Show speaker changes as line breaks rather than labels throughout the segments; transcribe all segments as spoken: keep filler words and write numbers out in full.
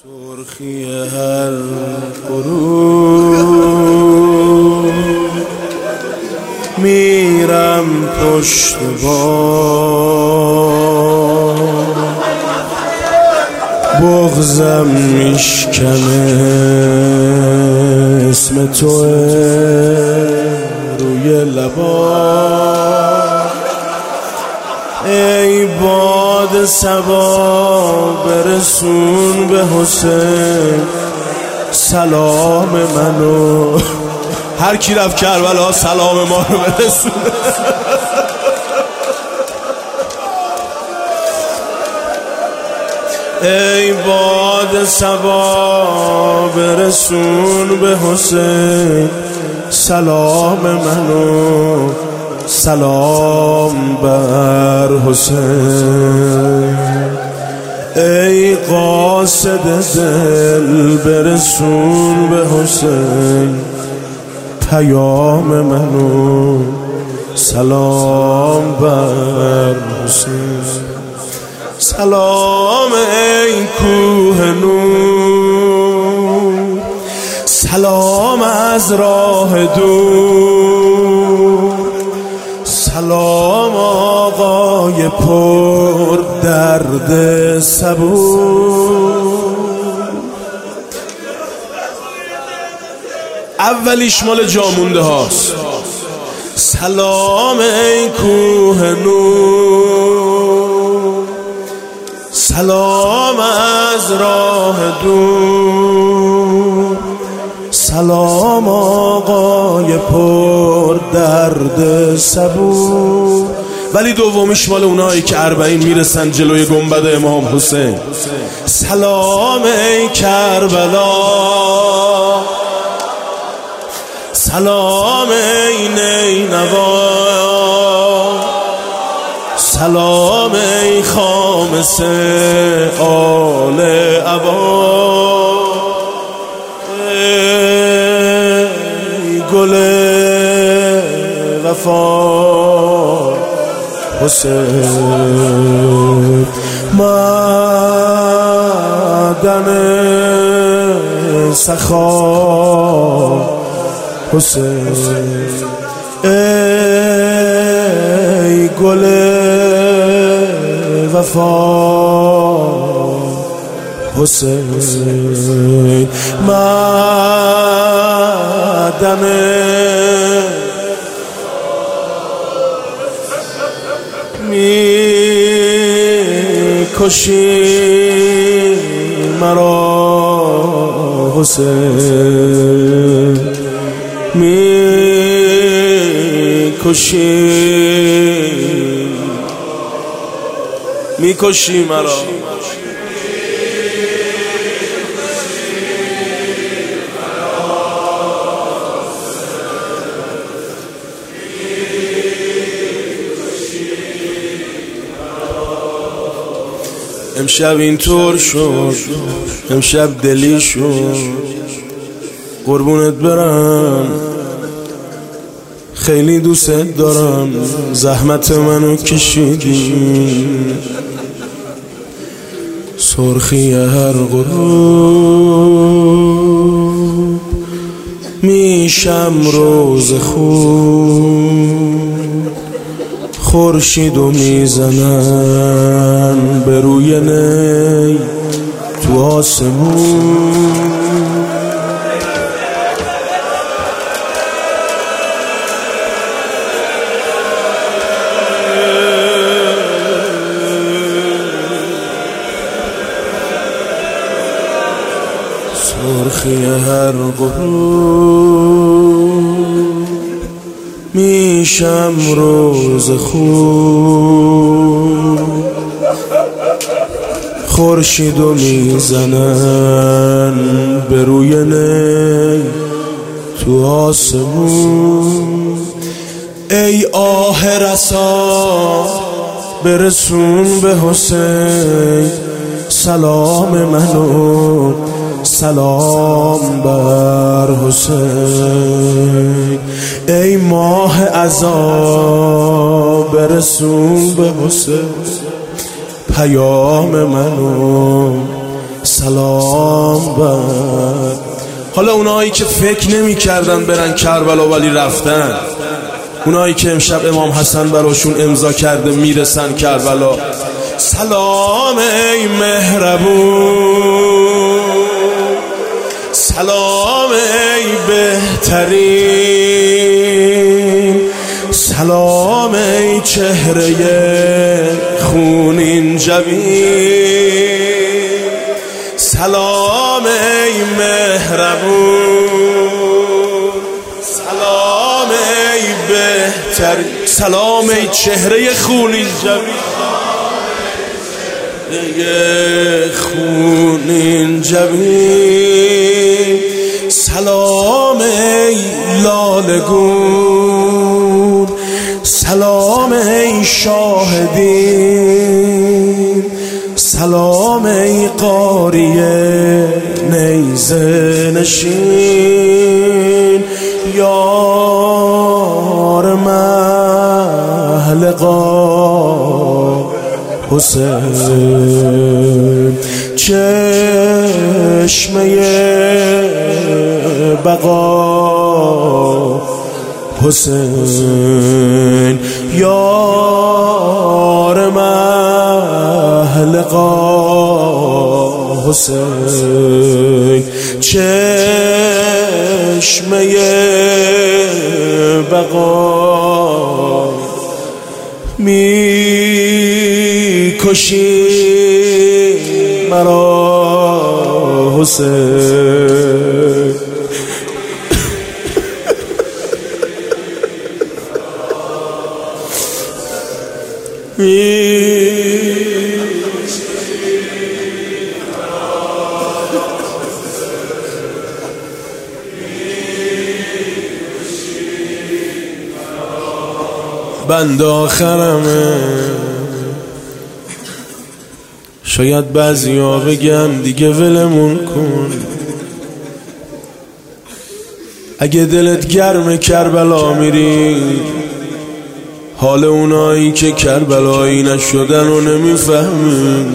سرخی هر غروب میرم پشت بام، بغضم میشکنه اسم توه روی لبام. ای باد صبا برسون به حسین سلام منو، هر کی رفت کربلا سلام ما رو برسونه. ای باد صبا برسون به حسین سلام منو، سلام بر حسین. ای قاصد دل برسون به حسین پیام منو، سلام بر حسین. سلام ای کوه نور، سلام از راه دور، سلام آقای پر درد صبور. اولیش مال جامونده هاست. سلام ای کوه نور، سلام از راه دور، سلام آقای پر درد صبور. ولی دومیش مال اونایی که اربعین میرسن جلوی گنبد امام حسین. سلام ای کربلا، سلام ای نینوا، سلام ای خامس آل عبا. ای گل وفا حسین، معدن سخا حسین. ای گل وفا حسین، معدن می کشی مرا حسین، می کشی می کشی مرا. امشب اینطور شد، امشب دلی شد، قربونت برم، خیلی دوست دارم، زحمت منو کشیدی. سرخی هر غروب میشم روز خوب، خورشیدو میزنن به روی نی تو آسمون. سرخی هر غروب میشم روز خوب، خورشیدو میزنن به روی نی تو آسمون. ای آه رسا برسون به حسین سلام منو، سلام بر حسین. ای ماه عزا برسون به حسین پیام منو، سلام بر. حالا اونایی که فکر نمی کردن برن کربلا ولی رفتن، اونایی که امشب امام حسن براشون امضا کرده میرسن کربلا، سلام ای مهربون، سلام ای بهترین، سلام ای چهره خونین جبین، سلام ای مهربون، سلام ای بهترین، سلام ای چهره خونین جبین، خونین جبین، سلام ای لالگون، سلام ای شاهدین، سلام ای قاریه نیزه نشین، یار محلقا حسین، چشمه بقا حسین، یار محلقا حسین، چشمه بقا می کشی مرا حسین. بند آخرمه، شاید بعضی ها بگن دیگه ولمون کن، اگه دلت گرم کربلا میری، حال اونایی که کربلایی نشدن رو نمیفهمی.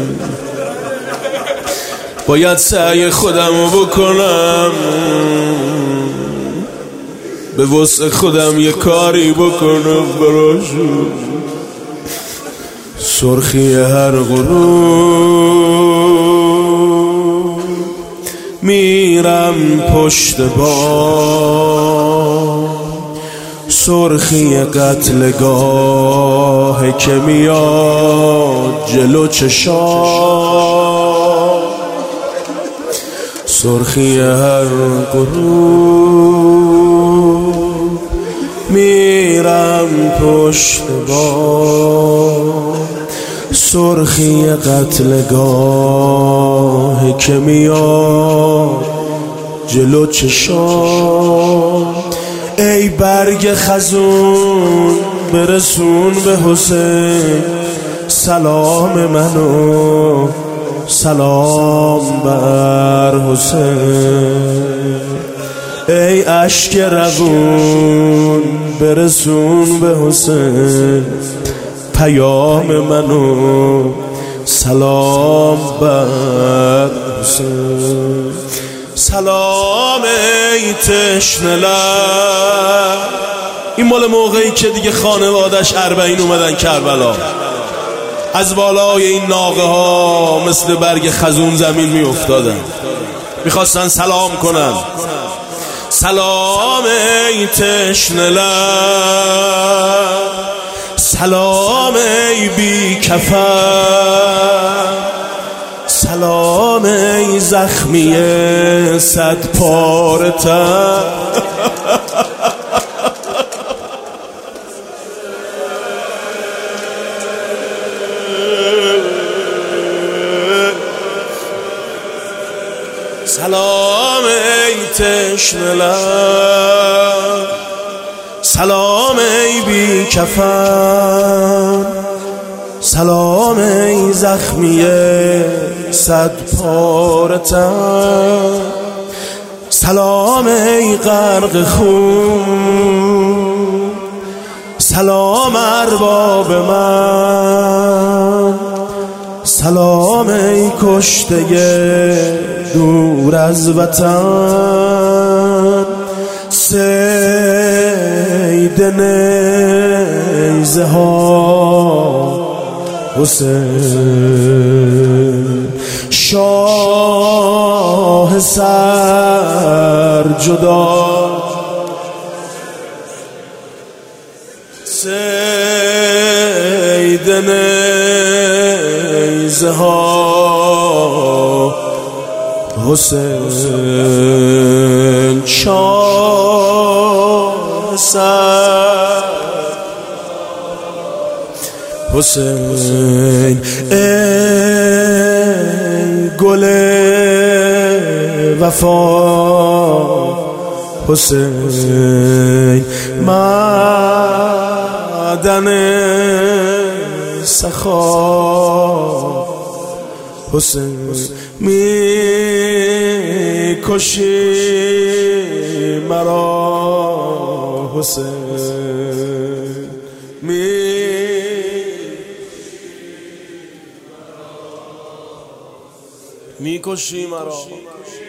باید سعی خودم رو بکنم، به وسع خودم یه کاری بکنم براشون. سرخی هر غروب میرم پشت بام، سرخی قتلگاه که میاد جلو چشام، سرخی هر غروب میرم پشت بام، سرخی قتلگاه که میاد جلو چشام. ای برگ خزون برسون به حسین، سلام منو سلام بر حسین. ای اشک روون برسون به حسین، پیام منو سلام بر حسین. سلام ای تشنه لب، این مال موقعی که دیگه خانوادش اربعین اومدن کربلا، از بالای این ناقه ها مثل برگ خزون زمین می افتادن، میخواستن سلام کنن. سلام ای تشنه لب، سلام ای بی کفن، سلام ای زخمی صد پاره تن. سلام ای تشنه لب، سلام ای بی کفن، سلام ای زخمی صد پاره تن، سلام ای غرق خون، سلام ارباب من، سلام ای کشته دور از وطن، صید نیزه ها حسین، شاه سر جدا، صید نیزه ها حسین، شاه سر حسین. ای گل وفا حسین، معدن سخا حسین، می کشی مرا حسین، می می کشی مرا.